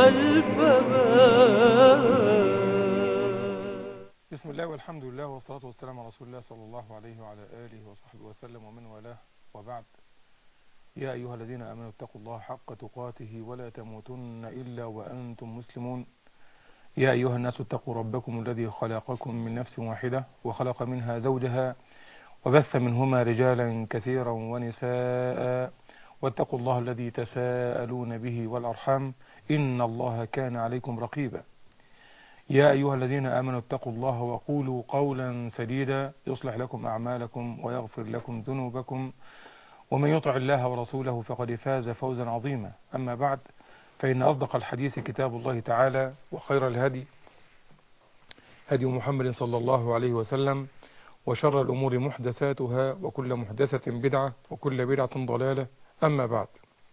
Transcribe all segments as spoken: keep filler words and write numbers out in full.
ألف باب. بسم الله والحمد لله والصلاة والسلام على رسول الله صلى الله عليه وعلى آله وصحبه وسلم ومن والاه، وبعد. يا أيها الذين آمنوا اتقوا الله حق تقاته ولا تموتن إلا وأنتم مسلمون. يا أيها الناس اتقوا ربكم الذي خلقكم من نفس واحدة وخلق منها زوجها وبث منهما رجالا كثيرا ونساء، واتقوا الله الذي تساءلون به والأرحام إن الله كان عليكم رقيبا. يا أيها الذين آمنوا اتقوا الله وقولوا قولا سديدا يصلح لكم أعمالكم ويغفر لكم ذنوبكم، ومن يطع الله ورسوله فقد فاز فوزا عظيما. أما بعد، فإن أصدق الحديث كتاب الله تعالى، وخير الهدي هدي محمد صلى الله عليه وسلم، وشر الأمور محدثاتها، وكل محدثة بدعة، وكل بدعة ضلالة. أما بعد،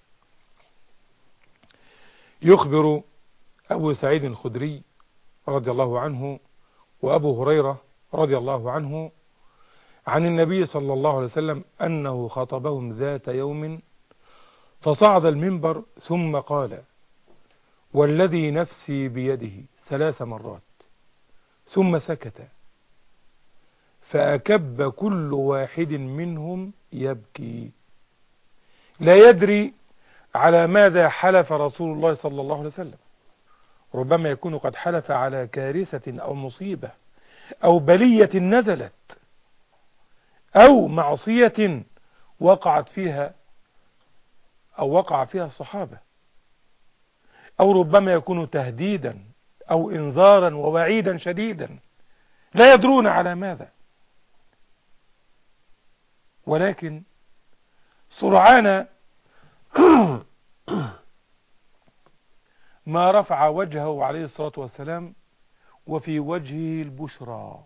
يخبر أبو سعيد الخدري رضي الله عنه وأبو هريرة رضي الله عنه عن النبي صلى الله عليه وسلم أنه خطبهم ذات يوم فصعد المنبر ثم قال: والذي نفسي بيده ثلاث مرات، ثم سكت، فأكب كل واحد منهم يبكي لا يدري على ماذا حلف رسول الله صلى الله عليه وسلم. ربما يكون قد حلف على كارثة أو مصيبة أو بلية نزلت أو معصية وقعت فيها أو وقع فيها الصحابة، أو ربما يكون تهديدا أو إنذارا ووعيدا شديدا لا يدرون على ماذا، ولكن سرعان ما رفع وجهه عليه الصلاة والسلام وفي وجهه البشرى،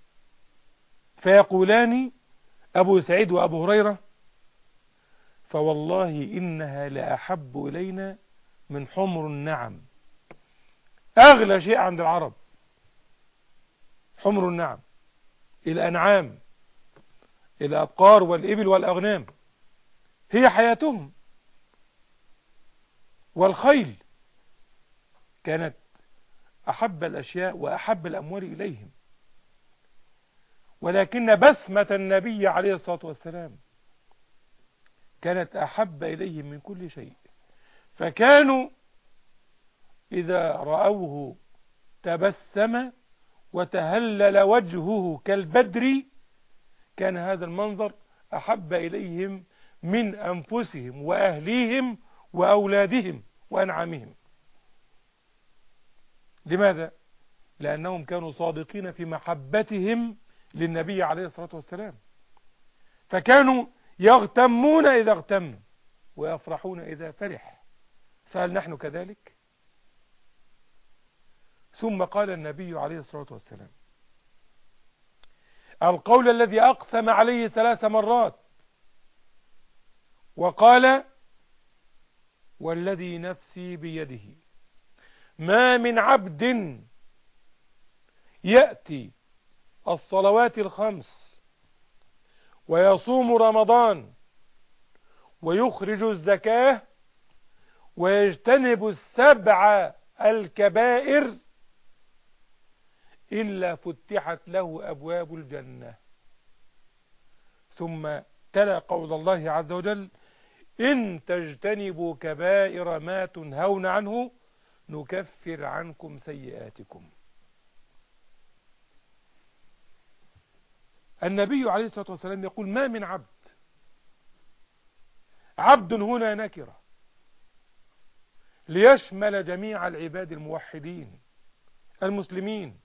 فيقولان أبو سعيد وأبو هريرة: فوالله إنها لأحب إلينا من حمر النعم. أغلى شيء عند العرب حمر النعم، الأنعام، الأبقار والإبل والأغنام، هي حياتهم. والخيل كانت أحب الأشياء وأحب الأموال إليهم، ولكن بسمة النبي عليه الصلاة والسلام كانت أحب إليهم من كل شيء، فكانوا إذا رأوه تبسم وتهلل وجهه كالبدر، كان هذا المنظر أحب إليهم من أنفسهم وأهليهم وأولادهم وأنعامهم. لماذا؟ لأنهم كانوا صادقين في محبتهم للنبي عليه الصلاة والسلام، فكانوا يغتمون إذا اغتم ويفرحون إذا فرح. فهل نحن كذلك؟ ثم قال النبي عليه الصلاة والسلام القول الذي أقسم عليه ثلاث مرات، وقال: والذي نفسي بيده ما من عبد يأتي الصلوات الخمس ويصوم رمضان ويخرج الزكاة ويجتنب السبع الكبائر إلا فتحت له أبواب الجنة. ثم تلا قول الله عز وجل: إن تجتنبوا كبائر ما تنهون عنه نكفر عنكم سيئاتكم. النبي عليه الصلاة والسلام يقول: ما من عبد، عبد هنا نكرة ليشمل جميع العباد الموحدين المسلمين،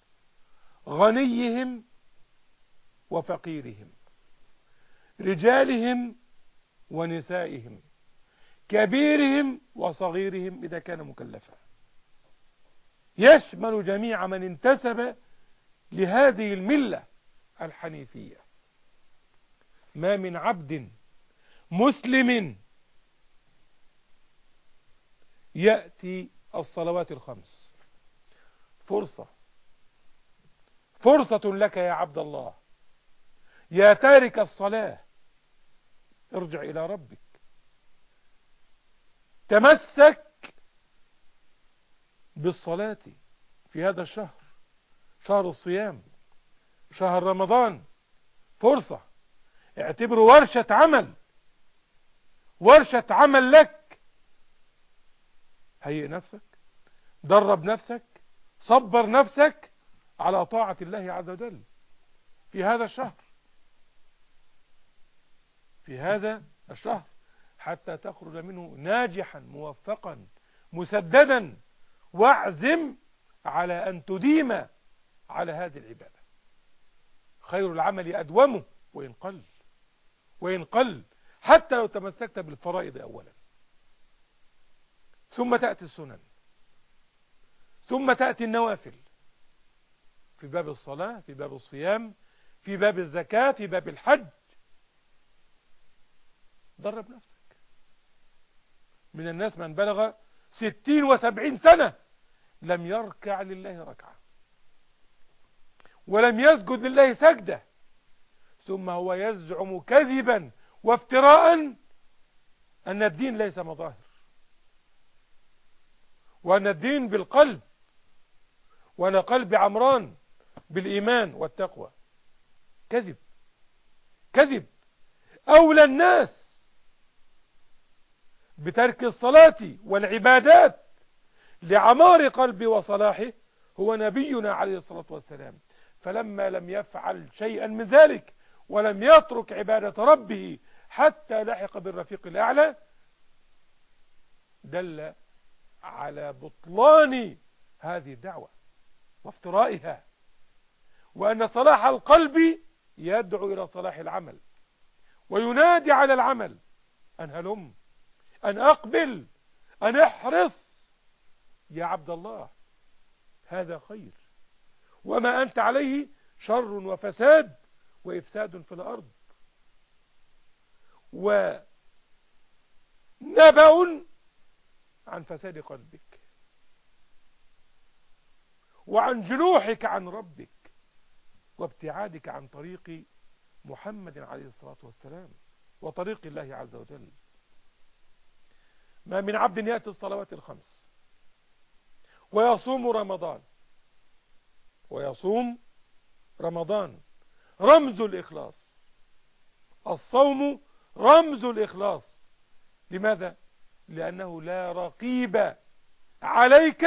غنيهم وفقيرهم، رجالهم ونسائهم، كبيرهم وصغيرهم إذا كان مكلفا، يشمل جميع من انتسب لهذه الملة الحنيفية. ما من عبد مسلم يأتي الصلوات الخمس. فرصة فرصة لك يا عبد الله، يا تارك الصلاة، ارجع إلى ربك، تمسك بالصلاة في هذا الشهر، شهر الصيام، شهر رمضان، فرصة. اعتبره ورشة عمل، ورشة عمل لك. هيئ نفسك، درب نفسك، صبر نفسك على طاعة الله عز وجل في هذا الشهر، في هذا الشهر، حتى تخرج منه ناجحا موفقا مسددا. واعزم على أن تديم على هذه العبادة. خير العمل أدومه وإن قل، وإن قل، حتى لو تمسكت بالفرائض أولا، ثم تأتي السنن، ثم تأتي النوافل، في باب الصلاة، في باب الصيام، في باب الزكاة، في باب الحج. درب نفسك. من الناس من بلغ ستين وسبعين سنة لم يركع لله ركعة، ولم يسجد لله سجدة، ثم هو يزعم كذبا وافتراء أن الدين ليس مظاهر، وأن الدين بالقلب، وأن قلب عمران بالإيمان والتقوى. كذب، كذب. أولى الناس بترك الصلاة والعبادات لعمار قلبي وصلاحه هو نبينا عليه الصلاة والسلام. فلما لم يفعل شيئا من ذلك ولم يترك عبادة ربه حتى لحق بالرفيق الأعلى، دل على بطلان هذه الدعوة وافترائها، وأن صلاح القلب يدعو إلى صلاح العمل، وينادي على العمل أن هلم، أن أقبل، أن احرص يا عبد الله، هذا خير، وما أنت عليه شر وفساد وإفساد في الأرض، ونبأ عن فساد قلبك، وعن جنوحك عن ربك، وابتعادك عن طريق محمد عليه الصلاة والسلام وطريق الله عز وجل. ما من عبد يأتي الصلوات الخمس ويصوم رمضان، ويصوم رمضان رمز الإخلاص. الصوم رمز الإخلاص. لماذا؟ لأنه لا رقيب عليك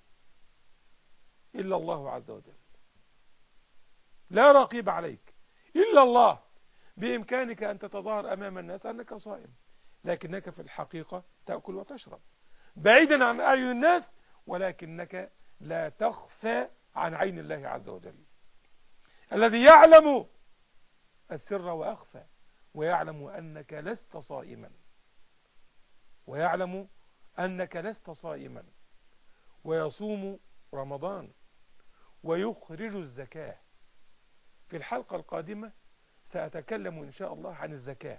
إلا الله عز وجل. لا رقيب عليك إلا الله. بإمكانك أن تتظاهر أمام الناس أنك صائم، لكنك في الحقيقة تأكل وتشرب بعيدا عن أعين الناس، ولكنك لا تخفى عن عين الله عز وجل، الذي يعلم السر وأخفى، ويعلم أنك لست صائما، ويعلم أنك لست صائما. ويصوم رمضان ويخرج الزكاة. في الحلقة القادمة سأتكلم إن شاء الله عن الزكاة.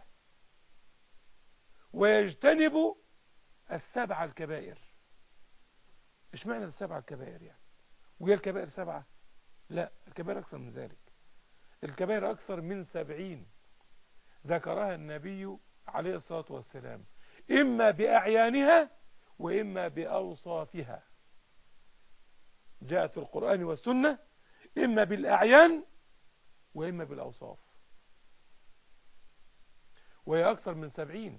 ويجتنب السبع الكبائر. إيش معنى السبع الكبائر يعني؟ وهي الكبائر سبعة؟ لا، الكبائر أكثر من ذلك. الكبائر أكثر من سبعين ذكرها النبي عليه الصلاة والسلام، إما بأعيانها وإما بأوصافها. جاءت في القرآن والسنة إما بالأعيان وإما بالأوصاف، وهي أكثر من سبعين.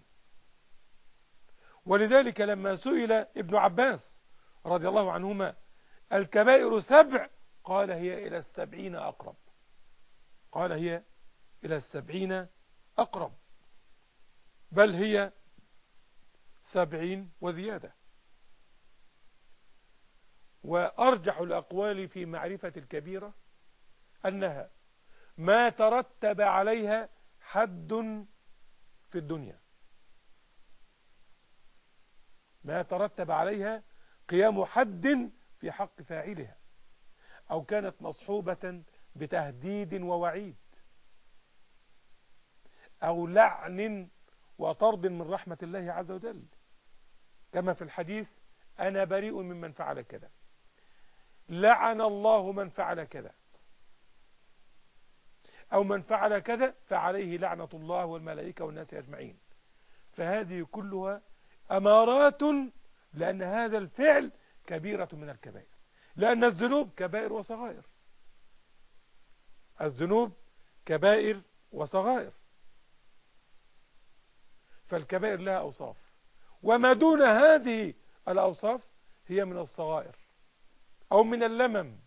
ولذلك لما سئل ابن عباس رضي الله عنهما الكبائر سبع، قال هي إلى السبعين أقرب. قال هي إلى السبعين أقرب، بل هي سبعين وزيادة. وأرجح الأقوال في معرفة الكبيرة أنها ما ترتب عليها حد في الدنيا، ما ترتب عليها قيام حد في حق فاعلها، أو كانت مصحوبة بتهديد ووعيد، أو لعن وطرد من رحمة الله عز وجل، كما في الحديث أنا بريء ممن فعل كذا، لعن الله من فعل كذا، أو من فعل كذا فعليه لعنة الله والملائكة والناس أجمعين. فهذه كلها أمارات لأن هذا الفعل كبيرة من الكبائر، لأن الذنوب كبائر وصغائر. الذنوب كبائر وصغائر، فالكبائر لها أوصاف، وما دون هذه الأوصاف هي من الصغائر أو من اللمم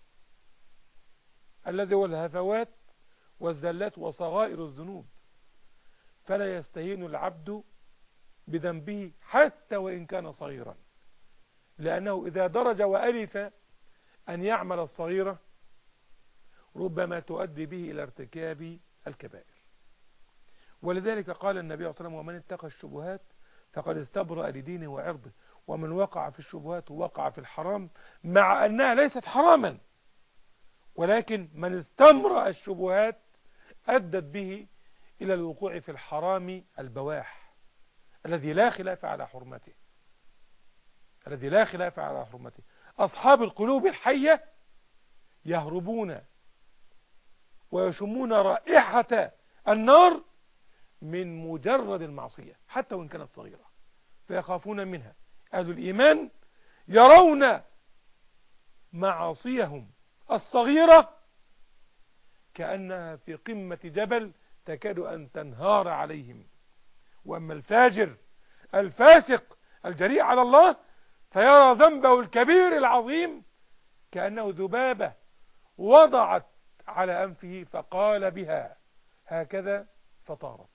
الذي هو الهفوات والزلات وصغائر الذنوب. فلا يستهين العبد بذنبه حتى وإن كان صغيرا، لأنه إذا درج وألف أن يعمل الصغيرة ربما تؤدي به إلى ارتكاب الكبائر. ولذلك قال النبي صلى الله عليه وسلم: ومن اتقى الشبهات فقد استبرأ لدينه وعرضه، ومن وقع في الشبهات وقع في الحرام، مع أنها ليست حراما، ولكن من استمرأ الشبهات أدت به إلى الوقوع في الحرام البواح الذي لا خلاف على حرمته، الذي لا خلاف على حرمته. أصحاب القلوب الحية يهربون ويشمون رائحة النار من مجرد المعصية حتى وإن كانت صغيرة، فيخافون منها. أهل الإيمان يرون معاصيهم الصغيرة كأنها في قمة جبل تكاد أن تنهار عليهم. وأما الفاجر الفاسق الجريء على الله فيرى ذنبه الكبير العظيم كأنه ذبابة وضعت على أنفه فقال بها هكذا فطارت.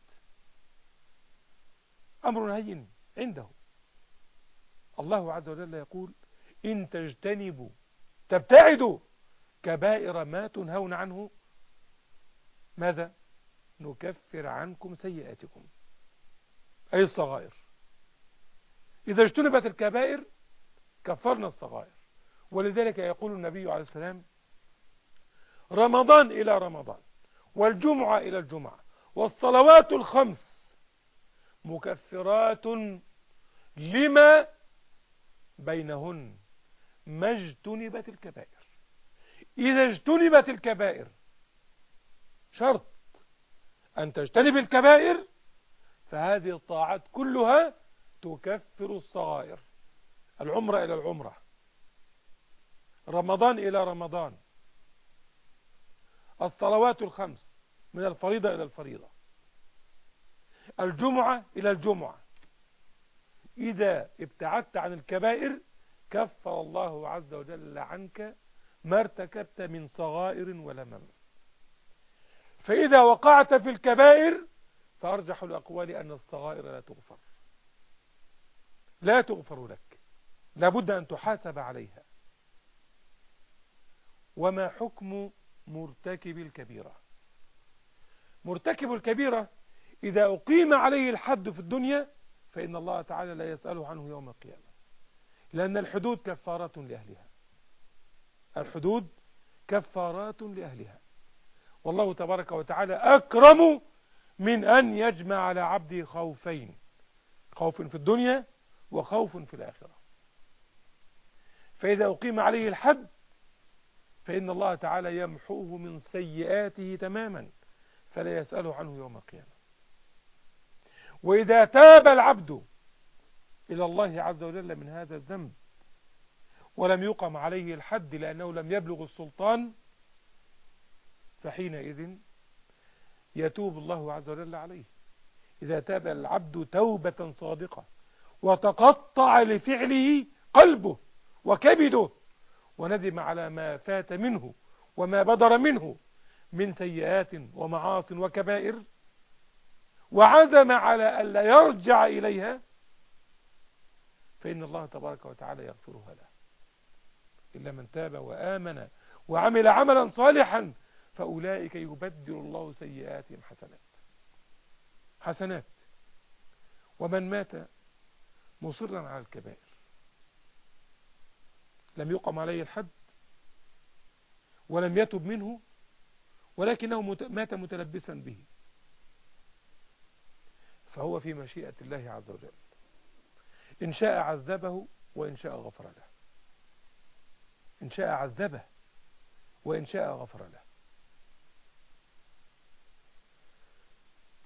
أمر هين عنده. الله عز وجل يقول: إن تجتنبوا تبتعدوا كبائر ما تنهون عنه ماذا؟ نكفر عنكم سيئاتكم، أي الصغائر. إذا اجتنبت الكبائر كفرنا الصغائر. ولذلك يقول النبي عليه السلام: رمضان إلى رمضان والجمعة إلى الجمعة والصلوات الخمس مكفرات لما بينهن ما اجتنبت الكبائر. إذا اجتنبت الكبائر، شرط أن تجتنب الكبائر، فهذه الطاعات كلها تكفر الصغائر. العمرة إلى العمرة، رمضان إلى رمضان، الصلوات الخمس من الفريضة إلى الفريضة، الجمعة إلى الجمعة. إذا ابتعدت عن الكبائر كفر الله عز وجل عنك ما ارتكبت من صغائر ولمم. فإذا وقعت في الكبائر فأرجح الأقوال أن الصغائر لا تغفر، لا تغفر لك، لابد أن تحاسب عليها. وما حكم مرتكب الكبيرة؟ مرتكب الكبيرة إذا أقيم عليه الحد في الدنيا فإن الله تعالى لا يسأله عنه يوم القيامة، لأن الحدود كفارات لأهلها، الحدود كفارات لأهلها. والله تبارك وتعالى أكرم من أن يجمع على عبده خوفين: خوف في الدنيا وخوف في الآخرة. فإذا أقيم عليه الحد فإن الله تعالى يمحوه من سيئاته تماما فلا يسأله عنه يوم القيامة. وإذا تاب العبد إلى الله عز وجل من هذا الذنب ولم يقم عليه الحد لأنه لم يبلغ السلطان فحينئذ يتوب الله عز وجل عليه. إذا تاب العبد توبة صادقة وتقطع لفعله قلبه وكبده وندم على ما فات منه وما بدر منه من سيئات ومعاص وكبائر وعزم على ألا يرجع إليها فإن الله تبارك وتعالى يغفرها له، إلا من تاب وآمن وعمل عملا صالحا فأولئك يبدل الله سيئاتهم حسنات حسنات. ومن مات مصرا على الكبائر لم يقم عليه الحد ولم يتب منه ولكنه مات متلبسا به فهو في مشيئة الله عز وجل، إن شاء عذبه وإن شاء غفر له، إن شاء عذبه وإن شاء غفر له.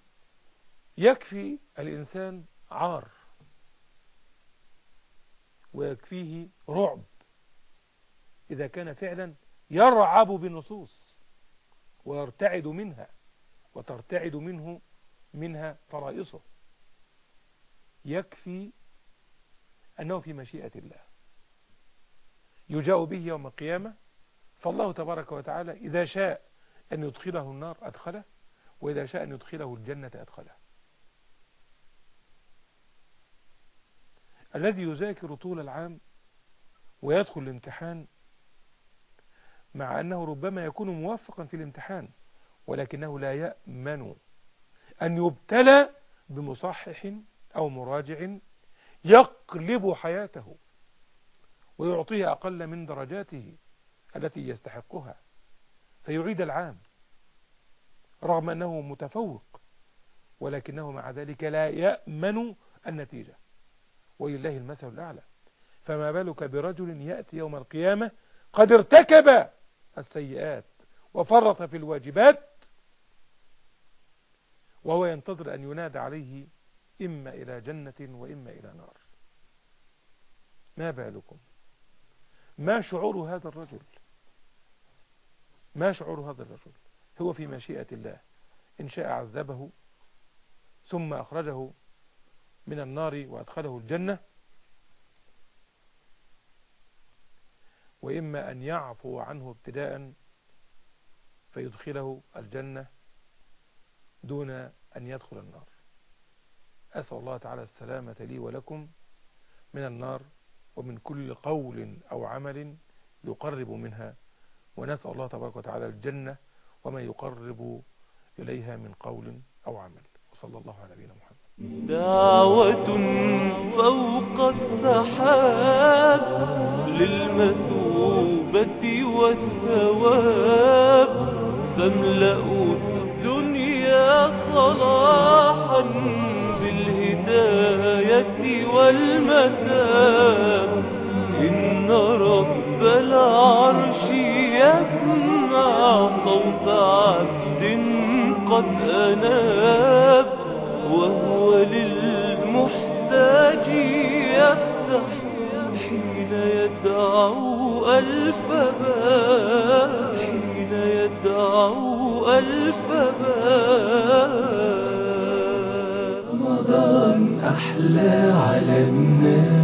يكفي الإنسان عار ويكفيه رعب إذا كان فعلا يرعب بالنصوص ويرتعد منها وترتعد منه منها فرائصه. يكفي أنه في مشيئة الله يجاء به يوم القيامة، فالله تبارك وتعالى إذا شاء أن يدخله النار أدخله، وإذا شاء أن يدخله الجنة أدخله. الذي يذاكر طول العام ويدخل الامتحان مع أنه ربما يكون موفقا في الامتحان، ولكنه لا يأمن أن يبتلى بمصحح أو مراجع يقلب حياته ويعطيه أقل من درجاته التي يستحقها فيعيد العام رغم أنه متفوق، ولكنه مع ذلك لا يأمن النتيجة، ولله المثل الأعلى. فما بالك برجل يأتي يوم القيامة قد ارتكب السيئات وفرط في الواجبات وهو ينتظر أن ينادى عليه إما إلى جنة وإما إلى نار. ما بالكم؟ ما شعور هذا الرجل؟ ما شعور هذا الرجل؟ هو في مشيئة الله، إن شاء عذبه ثم أخرجه من النار وأدخله الجنة، وإما أن يعفو عنه ابتداء فيدخله الجنة دون أن يدخل النار. أسأل الله تعالى السلامة لي ولكم من النار ومن كل قول أو عمل يقرب منها، ونسأل الله تبارك وتعالى الجنة وما يقرب إليها من قول أو عمل. وصلى الله على نبينا محمد. دعوة فوق السحاب للمثوبة والثواب، فاملأوا الدنيا صلاحا بالهداية والمثاب. إن رب العرش يسمع صوت عبد قد أناب، وهو للمحتاج يفتح حين يدعو ألف باب، حين يدعو ألف باب. رمضان أحلى على الناس.